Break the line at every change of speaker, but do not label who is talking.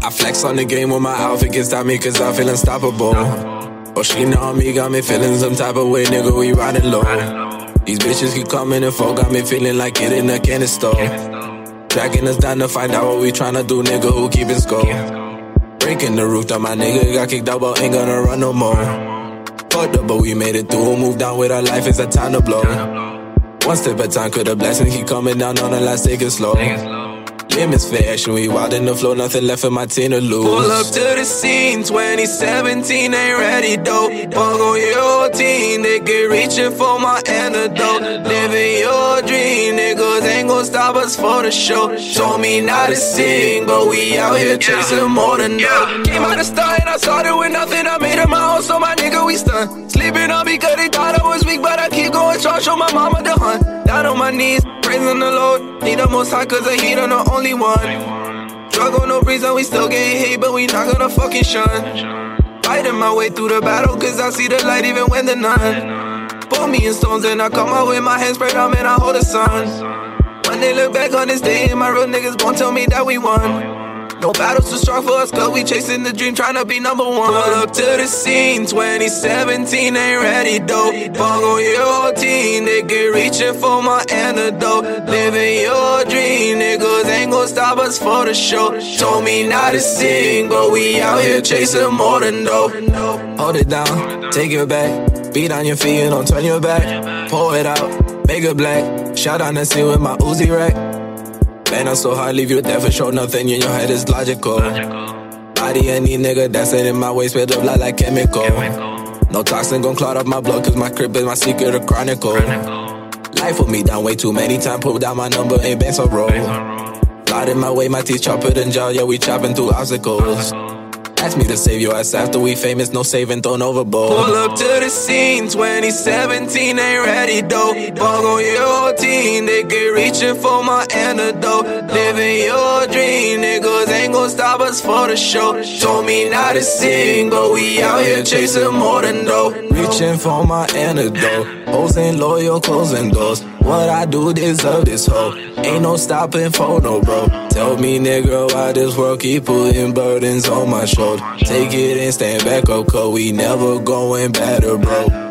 I flex on the game when my outfit can stop me cause I feel unstoppable. Oh, she know me, got me feeling some type of way, nigga, we riding low. These bitches keep coming and folk got me feeling like it in a candy store. Tracking us down to find out what we tryna do, nigga, who keepin' score. Breaking the roof down, my nigga got kicked out but ain't gonna run no more. Fucked up but we made it through, moved down with our life, it's a time to blow. One step at a time, could the blessings keep coming down on the last, take it slow. Limits for action, we wild in the flow, nothing left for my team to lose.
Pull up to the scene, 2017 ain't ready though. Bug on your team, they get reaching for my antidote. Living your dream, niggas ain't gon' stop us for the show. Told me not to sing, but we out here chasing more than dope. Came out the start and I started with nothing, I made it my own, so my nigga we stunned. Sleeping on because they thought I was weak, but I keep going strong, show my mama the hunt. Down on my knees, praising the Lord. Need the most high cause the heat on the only one. Struggle no reason, we still getting hate, but we not gonna fucking shun. Fighting my way through the battle cause I see the light even when the none. Put me in stones and I come out with my hands spread out, man, I hold the sun. When they look back on this day, my real niggas won't tell me that we won. No battles too strong for us, cause we chasing the dream, tryna be number one. Pull up to the scene, 2017 ain't ready though. Bug on your team, they get reaching for my antidote. Living your dream, niggas ain't gon' stop us for the show. Told me not to sing, but we out here chasing more than dope.
Hold it down, take it back. Beat on your feet and don't turn your back. Pull it out, make it black. Shot on the scene with my Uzi rack. Man, I'm so hard, leave you there for sure. Nothing in your head is logical. Body any nigga that's in my way, spit up like chemical. No toxin gon' clot up my blood, cause my crib is my secret, a chronicle. Life put me down way too many times, pulled down my number, ain't been so roll. Light in my way, my teeth chopper than jaw, yeah, we chopping through obstacles. Ask me to save your ass after we famous, no saving, thrown overboard.
Pull up to the scene, 2017 ain't ready though. Bug on your team, they get reaching for my antidote. Living your dream, niggas ain't gon' stop us for the show. Told me not to sing, but we out here chasing more than dope.
Reaching for my antidote, hoes ain't loyal, closing doors. What I do deserve this hoe, ain't no stopping for no bro. Tell me nigga why this world keep putting burdens on my shoulder. Take it and stand back up, cause we never going better, bro.